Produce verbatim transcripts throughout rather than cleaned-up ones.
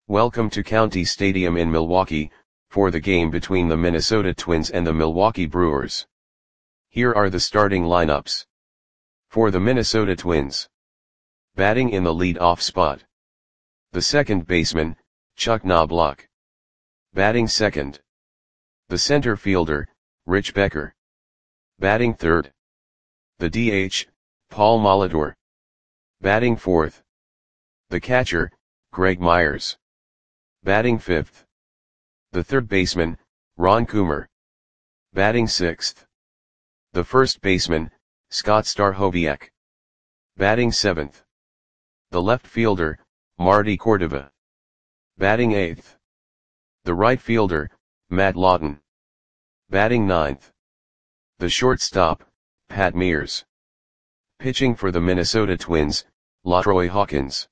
Welcome to County Stadium in Milwaukee, for the game between the Minnesota Twins and the Milwaukee Brewers. Here are the starting lineups. For the Minnesota Twins. Batting in the lead-off spot. The second baseman, Chuck Knobloch. Batting second. The center fielder, Rich Becker. Batting third. The D H, Paul Molitor. Batting fourth. The catcher, Greg Myers. Batting fifth. The third baseman, Ron Coomer. Batting sixth. The first baseman, Scott Stachowiak. Batting seventh. The left fielder, Marty Cordova. Batting eighth. The right fielder, Matt Lawton. Batting ninth. The shortstop, Pat Mears. Pitching for the Minnesota Twins, LaTroy Hawkins.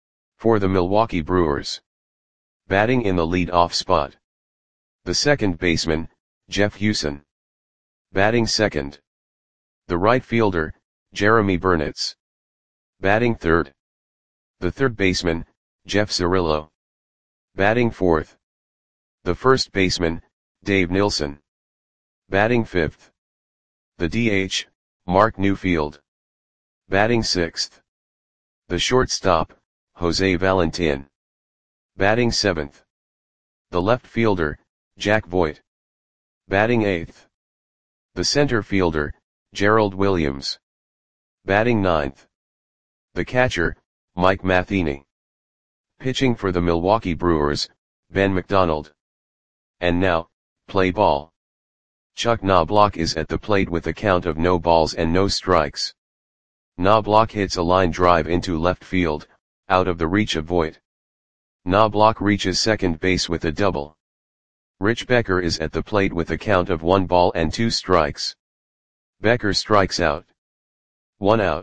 For the Milwaukee Brewers. Batting in the lead-off spot. The second baseman, Jeff Huson. Batting second. The right fielder, Jeremy Burnitz. Batting third. The third baseman, Jeff Cirillo. Batting fourth. The first baseman, Dave Nilsson. Batting fifth. The D H, Mark Newfield. Batting sixth. The shortstop, Jose Valentin. Batting seventh. The left fielder, Jack Voigt. Batting eighth. The center fielder, Gerald Williams. Batting ninth. The catcher, Mike Matheny. Pitching for the Milwaukee Brewers, Ben McDonald. And now, play ball. Chuck Knobloch is at the plate with a count of no balls and no strikes. Knobloch hits a line drive into left field, out of the reach of Voigt. Knobloch reaches second base with a double. Rich Becker is at the plate with a count of one ball and two strikes. Becker strikes out. One out.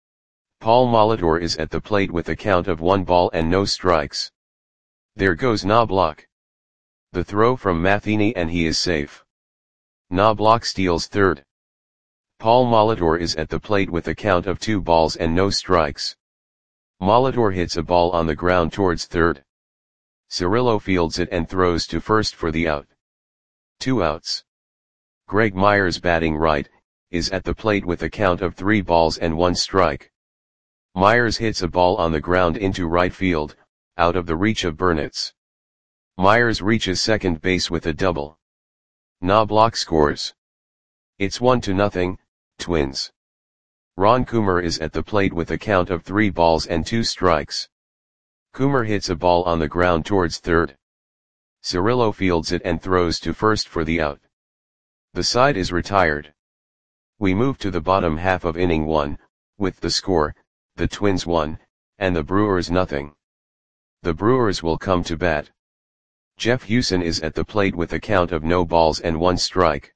Paul Molitor is at the plate with a count of one ball and no strikes. There goes Knobloch. The throw from Matheny and he is safe. Knobloch steals third. Paul Molitor is at the plate with a count of two balls and no strikes. Molitor hits a ball on the ground towards third. Cirillo fields it and throws to first for the out. Two outs. Greg Myers, batting right, is at the plate with a count of three balls and one strike. Myers hits a ball on the ground into right field, out of the reach of Burnitz. Myers reaches second base with a double. Knobloch scores. It's one to nothing, Twins. Ron Coomer is at the plate with a count of three balls and two strikes. Coomer hits a ball on the ground towards third. Cirillo fields it and throws to first for the out. The side is retired. We move to the bottom half of inning one, with the score, the Twins one, and the Brewers nothing. The Brewers will come to bat. Jeff Huson is at the plate with a count of no balls and one strike.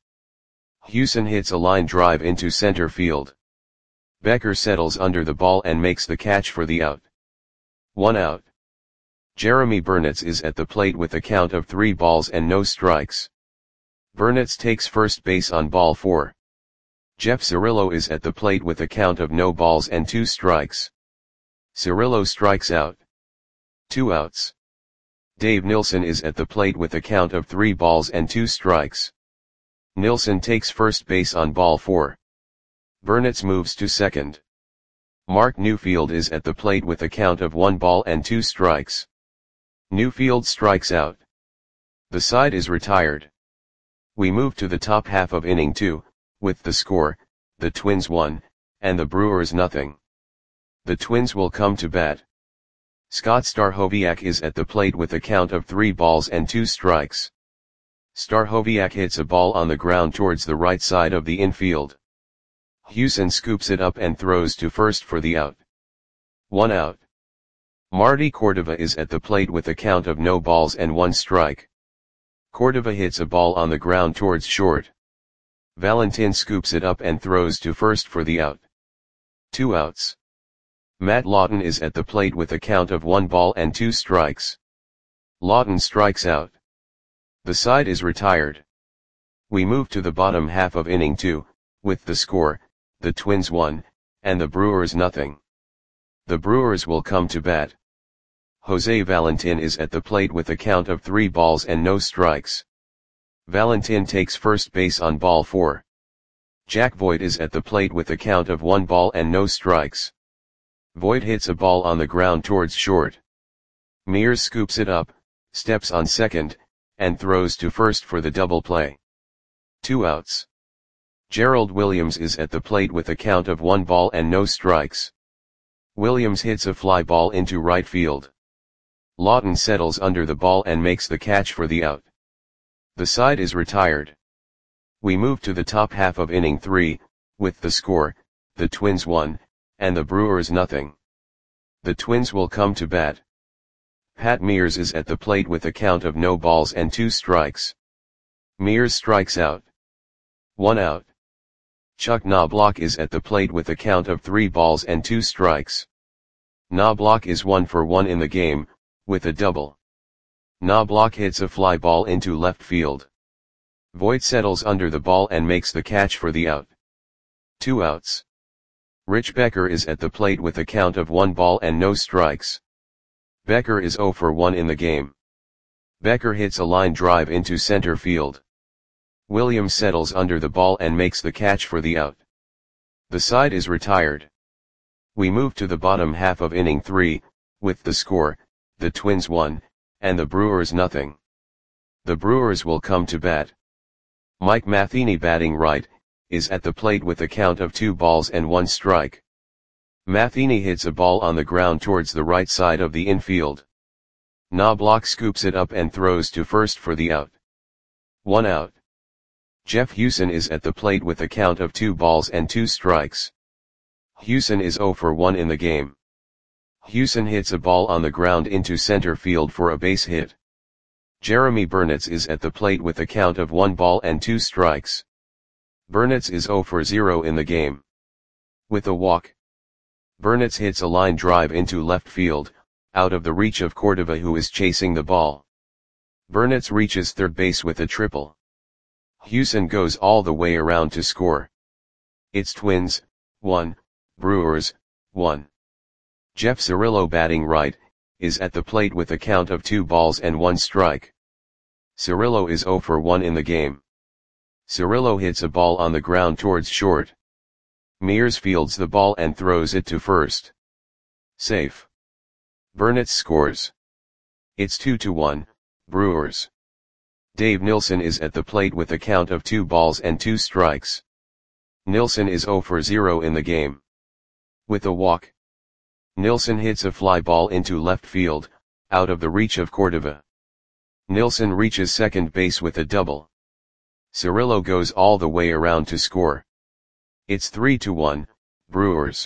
Huson hits a line drive into center field. Becker settles under the ball and makes the catch for the out. One out. Jeremy Burnitz is at the plate with a count of three balls and no strikes. Burnitz takes first base on ball four. Jeff Cirillo is at the plate with a count of no balls and two strikes. Cirillo strikes out. Two outs. Dave Nilsson is at the plate with a count of three balls and two strikes. Nilsson takes first base on ball four. Burnitz moves to second. Mark Newfield is at the plate with a count of one ball and two strikes. Newfield strikes out. The side is retired. We move to the top half of inning two, with the score, the Twins one, and the Brewers nothing. The Twins will come to bat. Scott Stachowiak is at the plate with a count of three balls and two strikes. Stachowiak hits a ball on the ground towards the right side of the infield. Huson scoops it up and throws to first for the out. One out. Marty Cordova is at the plate with a count of no balls and one strike. Cordova hits a ball on the ground towards short. Valentin scoops it up and throws to first for the out. Two outs. Matt Lawton is at the plate with a count of one ball and two strikes. Lawton strikes out. The side is retired. We move to the bottom half of inning two, with the score, the Twins one, and the Brewers nothing. The Brewers will come to bat. Jose Valentin is at the plate with a count of three balls and no strikes. Valentin takes first base on ball four. Jack Voigt is at the plate with a count of one ball and no strikes. Voigt hits a ball on the ground towards short. Mears scoops it up, steps on second, and throws to first for the double play. Two outs. Gerald Williams is at the plate with a count of one ball and no strikes. Williams hits a fly ball into right field. Lawton settles under the ball and makes the catch for the out. The side is retired. We move to the top half of inning three, with the score, the Twins one, and the Brewers nothing. The Twins will come to bat. Pat Mears is at the plate with a count of no balls and two strikes. Mears strikes out. One out. Chuck Knobloch is at the plate with a count of three balls and two strikes. Knobloch is one for one in the game, with a double. Knobloch hits a fly ball into left field. Voigt settles under the ball and makes the catch for the out. Two outs. Rich Becker is at the plate with a count of one ball and no strikes. Becker is zero for one in the game. Becker hits a line drive into center field. Williams settles under the ball and makes the catch for the out. The side is retired. We move to the bottom half of inning three, with the score, the Twins one, and the Brewers nothing. The Brewers will come to bat. Mike Matheny, batting right, is at the plate with a count of two balls and one strike. Matheny hits a ball on the ground towards the right side of the infield. Knobloch scoops it up and throws to first for the out. One out. Jeff Hewson is at the plate with a count of two balls and two strikes. Hewson is zero for one in the game. Hewson hits a ball on the ground into center field for a base hit. Jeremy Burnitz is at the plate with a count of one ball and two strikes. Burnitz is zero for zero in the game. With a walk. Burnitz hits a line drive into left field, out of the reach of Cordova, who is chasing the ball. Burnitz reaches third base with a triple. Hewson goes all the way around to score. It's Twins, one, Brewers, one. Jeff Cirillo, batting right, is at the plate with a count of two balls and one strike. Cirillo is zero for one in the game. Cirillo hits a ball on the ground towards short. Mears fields the ball and throws it to first. Safe. Burnitz scores. It's two to one, Brewers. Dave Nilsson is at the plate with a count of two balls and two strikes. Nilsson is zero for zero in the game. With a walk. Nilsson hits a fly ball into left field, out of the reach of Cordova. Nilsson reaches second base with a double. Cirillo goes all the way around to score. It's three to one, Brewers.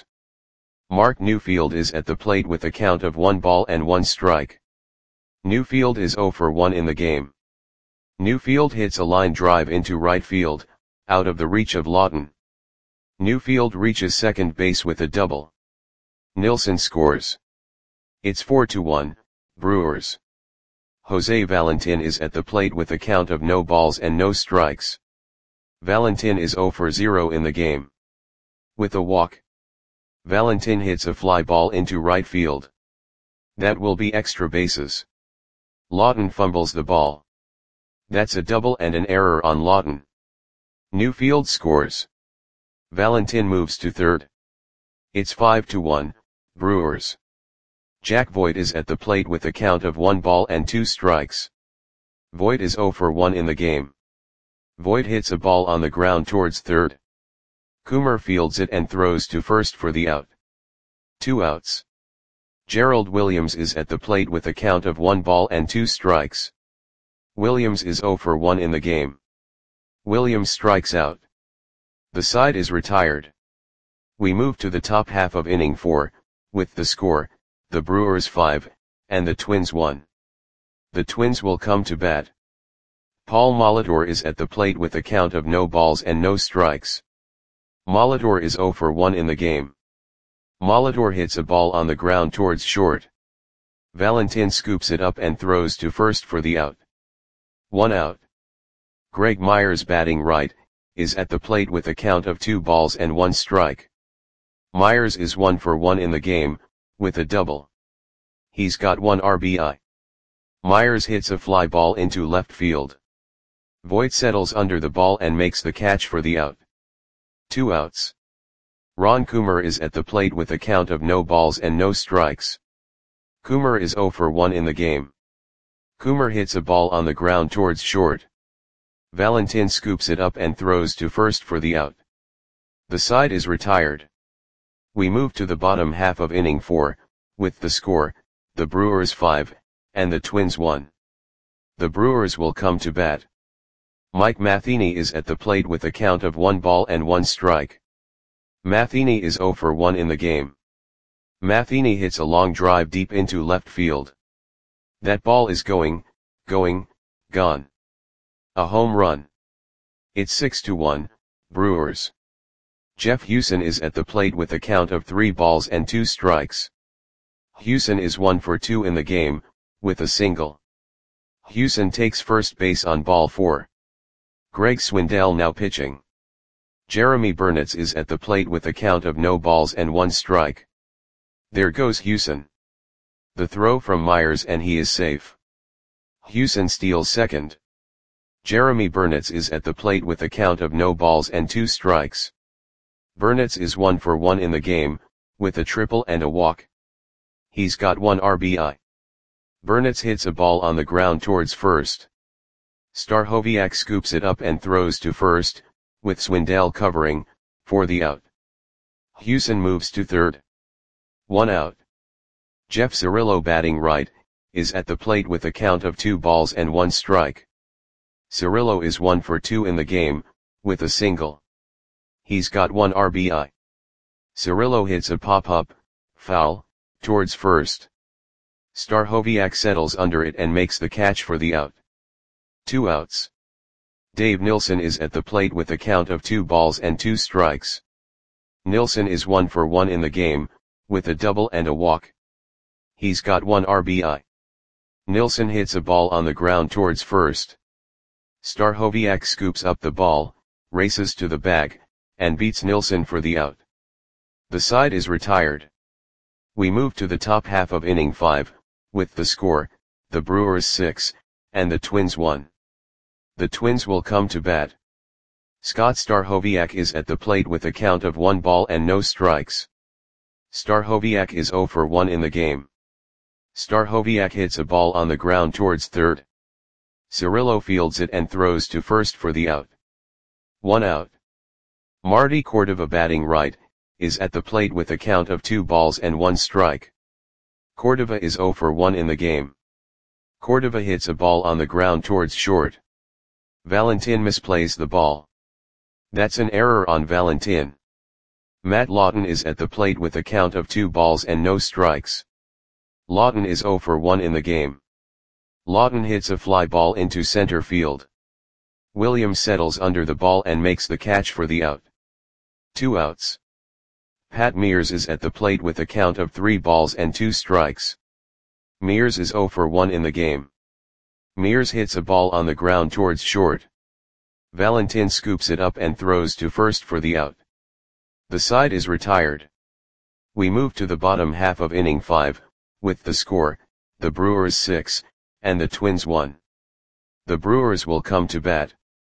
Mark Newfield is at the plate with a count of one ball and one strike. Newfield is zero for one in the game. Newfield hits a line drive into right field, out of the reach of Lawton. Newfield reaches second base with a double. Nilsson scores. It's four to one, Brewers. Jose Valentin is at the plate with a count of no balls and no strikes. Valentin is zero for zero in the game. With a walk. Valentin hits a fly ball into right field. That will be extra bases. Lawton fumbles the ball. That's a double and an error on Lawton. Newfield scores. Valentin moves to third. It's five to one, Brewers. Jack Voigt is at the plate with a count of one ball and two strikes. Voigt is zero for one in the game. Voigt hits a ball on the ground towards third. Coomer fields it and throws to first for the out. Two outs. Gerald Williams is at the plate with a count of one ball and two strikes. Williams is zero for one in the game. Williams strikes out. The side is retired. We move to the top half of inning four, with the score, the Brewers five, and the Twins one. The Twins will come to bat. Paul Molitor is at the plate with a count of no balls and no strikes. Molitor is zero for one in the game. Molitor hits a ball on the ground towards short. Valentin scoops it up and throws to first for the out. One out. Greg Myers, batting right, is at the plate with a count of two balls and one strike. Myers is one for one in the game, with a double. He's got one R B I. Myers hits a fly ball into left field. Voit settles under the ball and makes the catch for the out. Two outs. Ron Coomer is at the plate with a count of no balls and no strikes. Coomer is zero for one in the game. Coomer hits a ball on the ground towards short. Valentin scoops it up and throws to first for the out. The side is retired. We move to the bottom half of inning four, with the score, the Brewers five, and the Twins one. The Brewers will come to bat. Mike Matheny is at the plate with a count of one ball and one strike. Matheny is zero for one in the game. Matheny hits a long drive deep into left field. That ball is going, going, gone. A home run. It's six to one, Brewers. Jeff Hewson is at the plate with a count of three balls and two strikes. Hewson is one for two in the game, with a single. Hewson takes first base on ball four. Greg Swindell now pitching. Jeremy Burnitz is at the plate with a count of no balls and one strike. There goes Hewson. The throw from Myers and he is safe. Hewson steals second. Jeremy Burnitz is at the plate with a count of no balls and two strikes. Burnitz is one for one in the game, with a triple and a walk. He's got one R B I. Burnitz hits a ball on the ground towards first. Stachowiak scoops it up and throws to first, with Swindell covering, for the out. Hewson moves to third. One out. Jeff Cirillo, batting right, is at the plate with a count of two balls and one strike. Cirillo is one for two in the game, with a single. He's got one R B I. Cirillo hits a pop-up, foul, towards first. Stachowiak settles under it and makes the catch for the out. Two outs. Dave Nilsson is at the plate with a count of two balls and two strikes. Nilsson is one for one in the game, with a double and a walk. He's got one R B I. Nilsson hits a ball on the ground towards first. Stachowiak scoops up the ball, races to the bag, and beats Nilsson for the out. The side is retired. We move to the top half of inning five, with the score, the Brewers six, and the Twins one. The Twins will come to bat. Scott Stachowiak is at the plate with a count of one ball and no strikes. Stachowiak is zero for one in the game. Stachowiak hits a ball on the ground towards third. Cirillo fields it and throws to first for the out. One out. Marty Cordova, batting right, is at the plate with a count of two balls and one strike. Cordova is zero for one in the game. Cordova hits a ball on the ground towards short. Valentin misplays the ball. That's an error on Valentin. Matt Lawton is at the plate with a count of two balls and no strikes. Lawton is zero for one in the game. Lawton hits a fly ball into center field. Williams settles under the ball and makes the catch for the out. Two outs. Pat Mears is at the plate with a count of three balls and two strikes. Mears is zero for one in the game. Mears hits a ball on the ground towards short. Valentin scoops it up and throws to first for the out. The side is retired. We move to the bottom half of inning five, with the score, the Brewers six, and the Twins one. The Brewers will come to bat.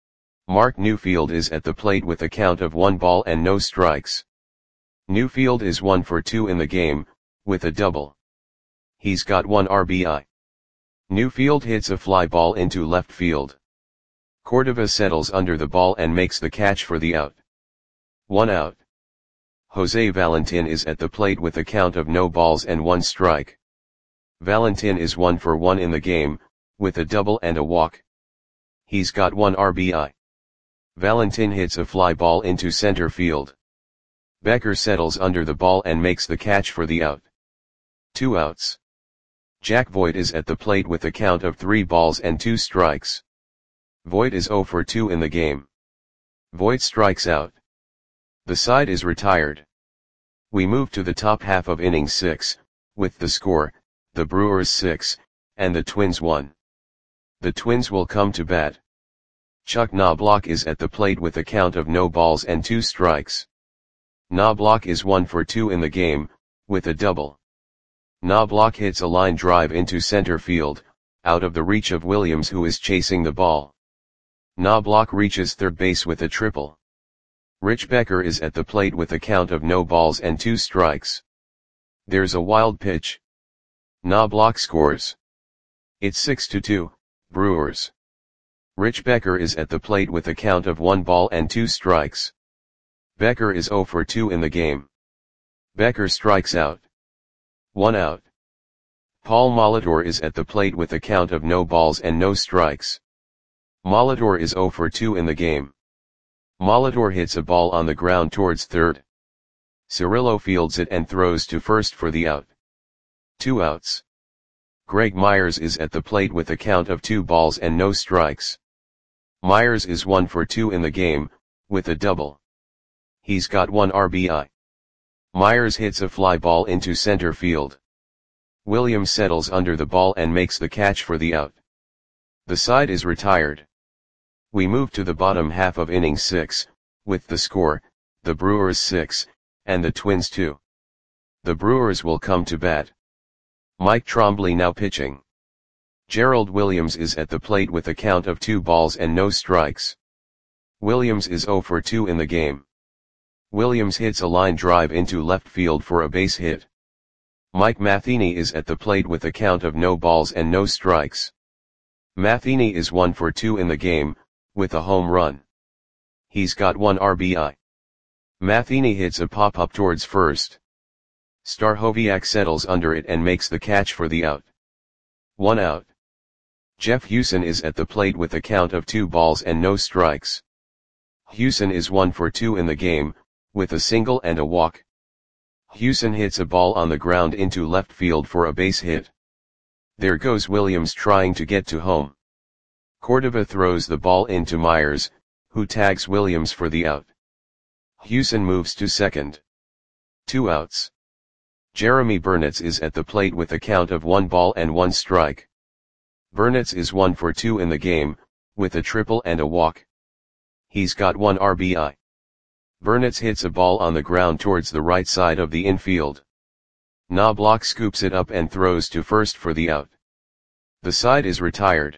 Mark Newfield is at the plate with a count of one ball and no strikes. Newfield is one for two in the game, with a double. He's got one R B I. Newfield hits a fly ball into left field. Cordova settles under the ball and makes the catch for the out. One out. Jose Valentin is at the plate with a count of no balls and one strike. Valentin is one for one in the game, with a double and a walk. He's got one R B I. Valentin hits a fly ball into center field. Becker settles under the ball and makes the catch for the out. Two outs. Jack Voit is at the plate with a count of three balls and two strikes. Voit is zero for two in the game. Voit strikes out. The side is retired. We move to the top half of inning six, with the score, the Brewers six, and the Twins one. The Twins will come to bat. Chuck Knobloch is at the plate with a count of no balls and two strikes. Knobloch is one for two in the game, with a double. Knobloch hits a line drive into center field, out of the reach of Williams, who is chasing the ball. Knobloch reaches third base with a triple. Rich Becker is at the plate with a count of no balls and two strikes. There's a wild pitch. Knobloch scores. It's six to two, Brewers. Rich Becker is at the plate with a count of one ball and two strikes. Becker is zero for two in the game. Becker strikes out. One out. Paul Molitor is at the plate with a count of no balls and no strikes. Molitor is zero for two in the game. Molitor hits a ball on the ground towards third. Cirillo fields it and throws to first for the out. Two outs. Greg Myers is at the plate with a count of two balls and no strikes. Myers is one for two in the game, with a double. He's got one R B I. Myers hits a fly ball into center field. Williams settles under the ball and makes the catch for the out. The side is retired. We move to the bottom half of inning six, with the score, the Brewers six, and the Twins two. The Brewers will come to bat. Mike Trombley now pitching. Gerald Williams is at the plate with a count of two balls and no strikes. Williams is zero for two in the game. Williams hits a line drive into left field for a base hit. Mike Matheny is at the plate with a count of no balls and no strikes. Matheny is one for two in the game, with a home run. He's got one R B I. Matheny hits a pop-up towards first. Stachowiak settles under it and makes the catch for the out. One out. Jeff Hewson is at the plate with a count of two balls and no strikes. Hewson is one for two in the game, with a single and a walk. Hewson hits a ball on the ground into left field for a base hit. There goes Williams trying to get to home. Cordova throws the ball into Myers, who tags Williams for the out. Hewson moves to second. Two outs. Jeremy Burnitz is at the plate with a count of one ball and one strike. Burnitz is one for two in the game, with a triple and a walk. He's got one R B I. Burnitz hits a ball on the ground towards the right side of the infield. Knobloch scoops it up and throws to first for the out. The side is retired.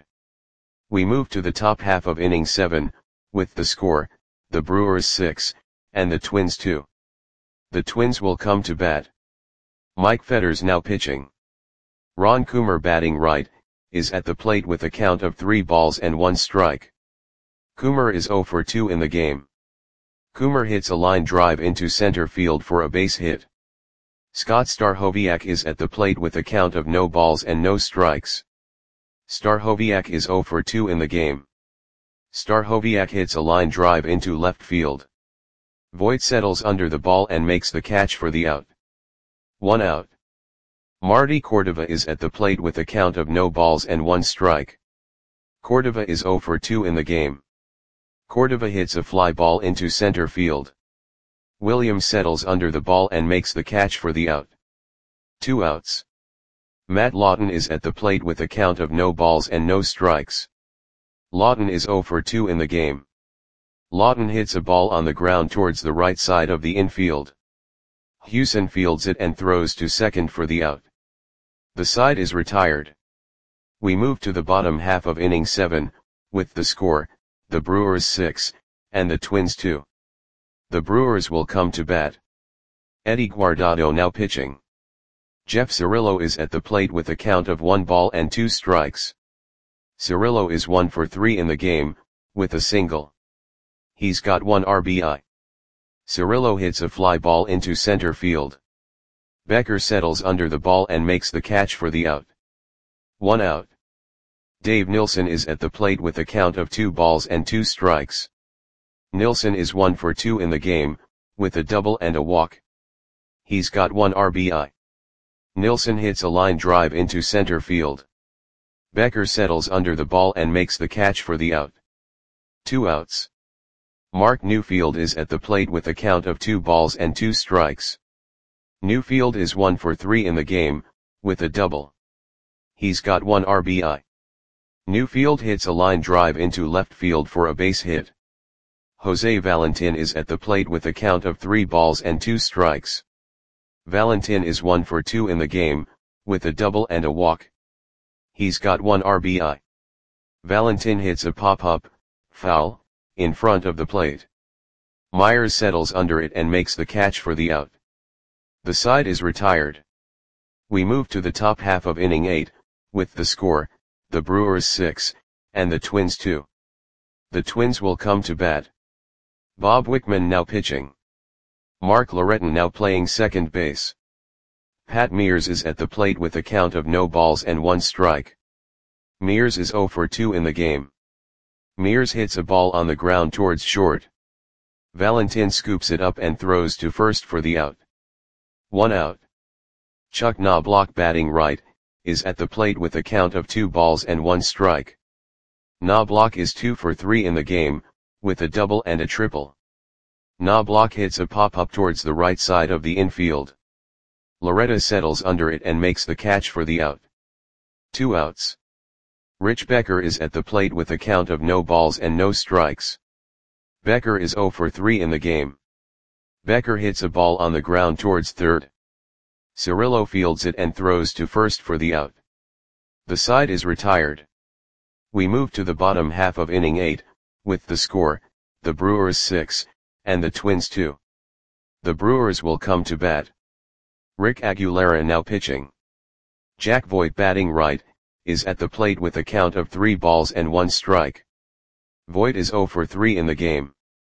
We move to the top half of inning seven, with the score, the Brewers six, and the Twins two. The Twins will come to bat. Mike Fetters now pitching. Ron Coomer batting right, is at the plate with a count of three balls and one strike. Coomer is zero for two in the game. Coomer hits a line drive into center field for a base hit. Scott Stachowiak is at the plate with a count of no balls and no strikes. Stachowiak is zero for two in the game. Stachowiak hits a line drive into left field. Voit settles under the ball and makes the catch for the out. One out. Marty Cordova is at the plate with a count of no balls and one strike. Cordova is zero for two in the game. Cordova hits a fly ball into center field. Williams settles under the ball and makes the catch for the out. Two outs. Matt Lawton is at the plate with a count of no balls and no strikes. Lawton is zero for two in the game. Lawton hits a ball on the ground towards the right side of the infield. Hewson fields it and throws to second for the out. The side is retired. We move to the bottom half of inning seven, with the score, the Brewers six, and the Twins two. The Brewers will come to bat. Eddie Guardado now pitching. Jeff Cirillo is at the plate with a count of one ball and two strikes. Cirillo is one for three in the game, with a single. He's got one R B I. Cirillo hits a fly ball into center field. Becker settles under the ball and makes the catch for the out. One out. Dave Nilsson is at the plate with a count of two balls and two strikes. Nilsson is one for two in the game, with a double and a walk. He's got one R B I. Nilsson hits a line drive into center field. Becker settles under the ball and makes the catch for the out. Two outs. Mark Newfield is at the plate with a count of two balls and two strikes. Newfield is one for three in the game, with a double. He's got one R B I. Newfield hits a line drive into left field for a base hit. Jose Valentin is at the plate with a count of three balls and two strikes. Valentin is one for two in the game, with a double and a walk. He's got one R B I. Valentin hits a pop-up, foul, in front of the plate. Myers settles under it and makes the catch for the out. The side is retired. We move to the top half of inning eight, with the score, the Brewers six, and the Twins two. The Twins will come to bat. Bob Wickman now pitching. Mark Loretton now playing second base. Pat Mears is at the plate with a count of no balls and one strike. Mears is oh for two in the game. Mears hits a ball on the ground towards short. Valentin scoops it up and throws to first for the out. One out. Chuck Knobloch batting right, is at the plate with a count of two balls and one strike. Knobloch is two for three in the game, with a double and a triple. Knobloch hits a pop-up towards the right side of the infield. Loretta settles under it and makes the catch for the out. Two outs. Rich Becker is at the plate with a count of no balls and no strikes. Becker is oh for three in the game. Becker hits a ball on the ground towards third. Cirillo fields it and throws to first for the out. The side is retired. We move to the bottom half of inning eight, with the score, the Brewers six, and the Twins two. The Brewers will come to bat. Rick Aguilera now pitching. Jack Voigt batting right, is at the plate with a count of three balls and one strike. Voigt is oh for three in the game.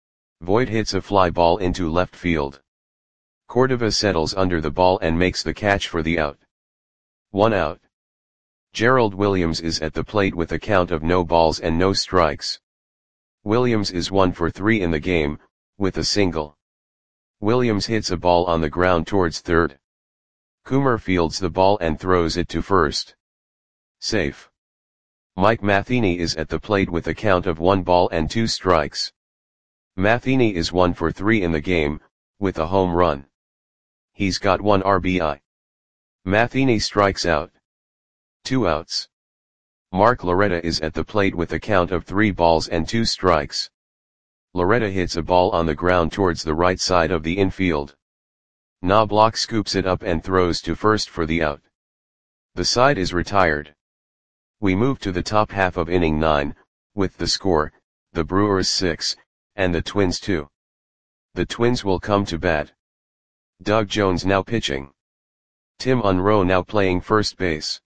Voigt hits a fly ball into left field. Cordova settles under the ball and makes the catch for the out. One out. Gerald Williams is at the plate with a count of no balls and no strikes. Williams is one for three in the game, with a single. Williams hits a ball on the ground towards third. Coomer fields the ball and throws it to first. Safe. Mike Matheny is at the plate with a count of one ball and two strikes. Matheny is one for three in the game, with a home run. He's got one R B I. Matheny strikes out. Two outs. Mark Loretta is at the plate with a count of three balls and two strikes. Loretta hits a ball on the ground towards the right side of the infield. Knobloch scoops it up and throws to first for the out. The side is retired. We move to the top half of inning nine, with the score, the Brewers six, and the Twins two. The Twins will come to bat. Doug Jones now pitching. Tim Unroe now playing first base.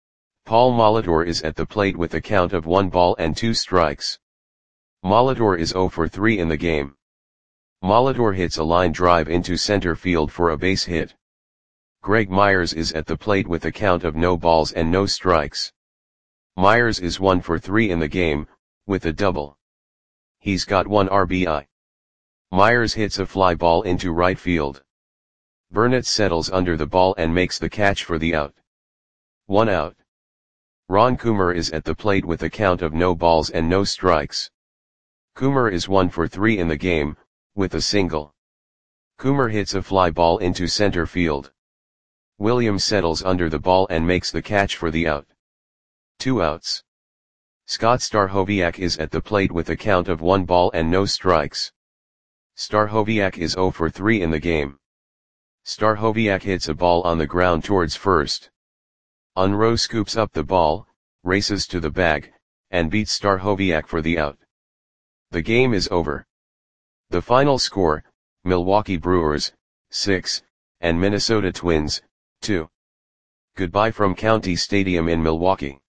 Paul Molitor is at the plate with a count of one ball and two strikes. Molitor is oh for three in the game. Molitor hits a line drive into center field for a base hit. Greg Myers is at the plate with a count of no balls and no strikes. Myers is one for three in the game, with a double. He's got one R B I. Myers hits a fly ball into right field. Burnett settles under the ball and makes the catch for the out. One out. Ron Coomer is at the plate with a count of no balls and no strikes. Coomer is one for three in the game, with a single. Coomer hits a fly ball into center field. Williams settles under the ball and makes the catch for the out. Two outs. Scott Stachowiak is at the plate with a count of one ball and no strikes. Stachowiak is oh for three in the game. Stachowiak hits a ball on the ground towards first. Unroe scoops up the ball, races to the bag, and beats Stachowiak for the out. The game is over. The final score, Milwaukee Brewers, six, and Minnesota Twins, two. Goodbye from County Stadium in Milwaukee.